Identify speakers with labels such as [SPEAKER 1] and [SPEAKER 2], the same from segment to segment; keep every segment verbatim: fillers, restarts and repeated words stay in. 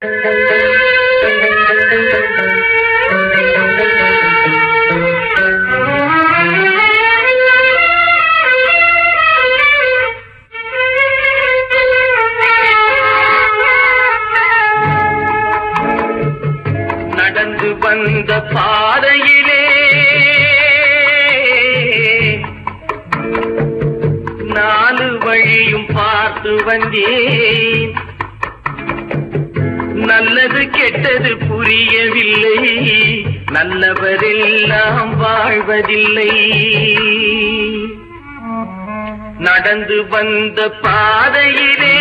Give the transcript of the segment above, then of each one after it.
[SPEAKER 1] நடந்து வந்த பாதையிலே நாலு வழியும் பார்த்து வந்தேன். நல்லது கெட்டது புரியவில்லை, நல்லவரெல்லாம் வாழ்வதில்லை. நடந்து வந்த பாதையிலே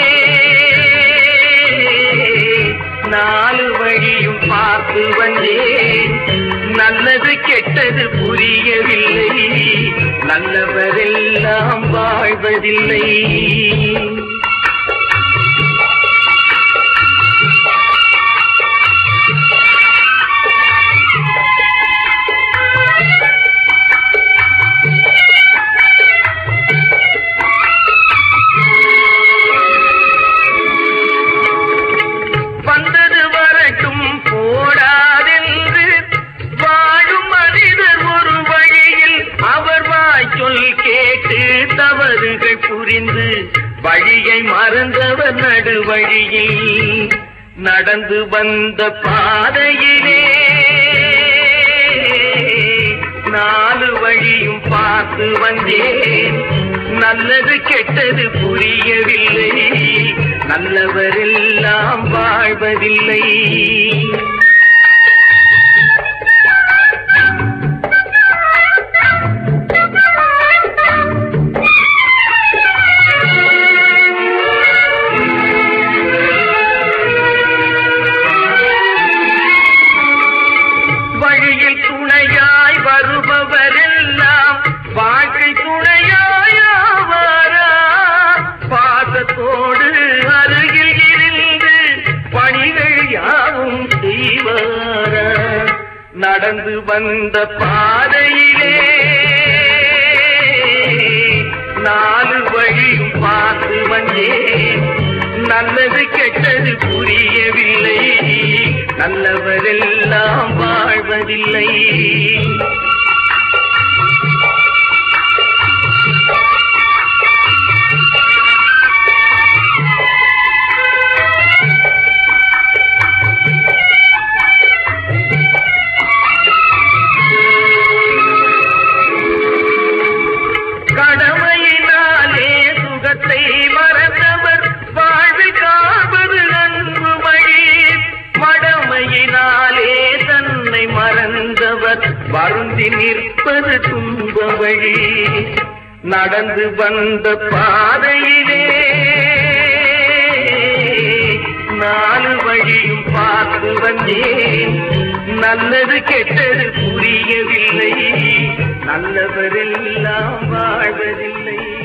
[SPEAKER 1] நாலு வழியும் பார்த்து வந்தேன். நல்லது கெட்டது புரியவில்லை, நல்லவரெல்லாம் வாழ்வதில்லை. தவறுகள் புரிந்து வழியை மறந்தவர் நடுவழியில். நடந்து வந்த பாதையிலே நாலு வழியும் பார்த்து வந்தேன். நல்லது கெட்டது புரியவில்லை, நல்லவரெல்லாம் வாழ்வதில்லை. துணையாய் வருபவரெல்லாம் வாழ்க்கை துணையாயாவாரா? பாசத்தோடு அருகில் இருந்து பணிகள் யாவும் செய்வாரா? நடந்து வந்த பாதையிலே நாலு வழியும் பார்த்து வந்தேன். நல்லது கெட்டது புரியவில்லை, நல்லவரெல்லாம் வாழ்வதில்லை. கடமையினாலே சுகத்தை மறந்தவர் வாழ்வில் காப்பது அன்பு வழி. மடமையினாலே தன்னை மறந்தவர் வருந்தி நிற்பது துன்ப வழி. நடந்து வந்த பாதையிலே நாலு வழியும் பார்த்து வந்தேன். நல்லது கெட்டது புரியவில்லை, நல்லவரெல்லாம் வாழ்வதில்லை.